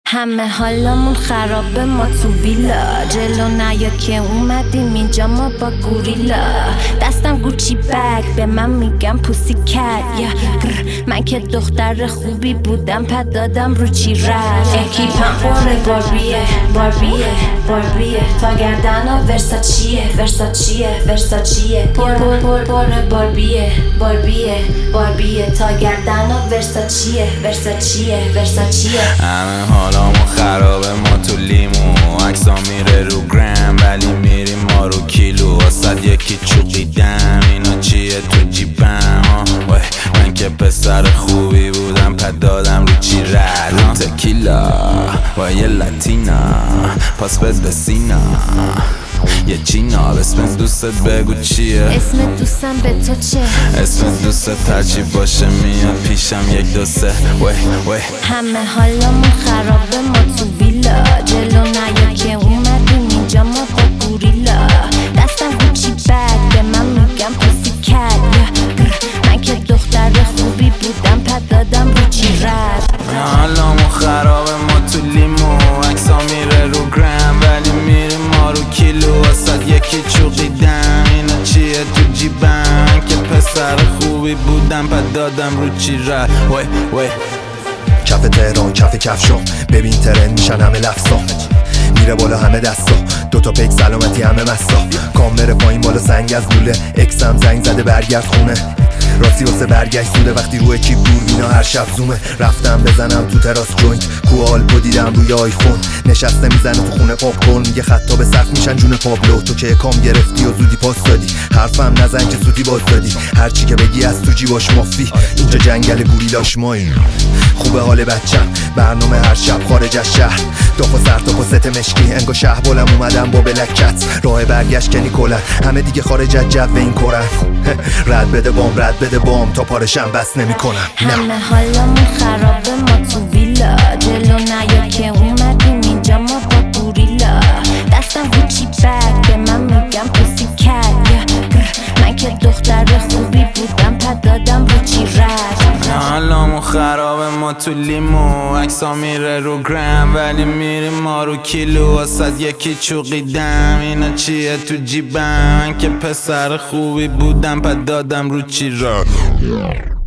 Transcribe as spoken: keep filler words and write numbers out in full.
همه حالمون خرابه، ما تو ویلا جلو نیا که اومدیم اینجا ما با گوریلا. دستم گوچی بگ به من میگم پوسی کت یا من که دختر خوبی بودم پد دادم رو چی رد. اکیپم پر باربیه باربیه باربیه تا گردن ورساچیه ورساچیه ورساچیه پر پر پر پر باربیه باربیه باربیه تا گردن ورساچیه ورساچیه ورساچیه. همه حالامون خرابه، ما تو لیمو عکسا میره رو گرم ولی میریم ما رو کیلو. واسد یکی چوقیدم اینا چیه تو جیبم ها. من که پسر خوبی بودم پد دادم رو چی رد. رو تکیلا با یه لاتینا پاس بده سینا یه چینا. اسم دوستت بگو چیه؟ اسم دوستم به تو چه؟ اسم دوستت هرچی باشه میاد پیشم یک دو سه وی وی. همه حالمون خرابه، ما تو ویلا جلو نیا که اومدیم اینجا ما با گوریلا. دستم گوچی بگ به من میگم پوسی کت من که دختر خوبی بودم پد دادم رو چی رد. حالمون خرابه، ما تو لیمو عکسا میره رو گرم ولی میریم ما رو کیلو. واسد یکی چوقیدم اینا چیه تو جیبم که پسر خوبی بودم پد دادم رو چی رد وی وی. کف تهران کف کفشام ببین ترند میشن همه لفظا. میره بالا همه دستا دوتا پیک سلامتی همه مستا. کام بره پایین بالا سنگ از لوله اکسم زنگ زده برگرد خونه. راستی واسه برگشت زوده وقتی روی کیپ دور بینا هر شب زومه. رفتم بزنم تو تراس جوینت کو آلپو دیدم روی آیفون. نشسته میزنه تو خونه پاپ کن میگه خطا به سقف میشن جون پابلو. تو که کام گرفتی و زودی پاس دادی حرفم نزن که زودی باز دادی. هرچی که بگی از تو جیباش مافی اینجا جنگل گوریلاش ماییم. خوبه حال بچم برنامه هر شب خارج از شهر. داخل سر تا ست مشکی انگا شهر بالم اومدم با بلکت. راه برگشت کنی کلن همه دیگه خارج از جو این کرن. رد بده بام رد بده بام تا پارشم بس نمی کنم. همه حالمون خرابه، ما تو ویلا جلو نیا که اومدیم اینجا ما با گوریلا. دستم گوچی بگ به من میگم پوسی کت من که دختر خوبی بودم پد دادم رو چی رد. حالمون خرابه، ما تو لیمو عکسا میره رو گرم ولی میریم ما رو کیلو. واسد یکی چوقیدم اینا چیه تو جیبم که پسر خوبی بودم پد دادم رو چی رد.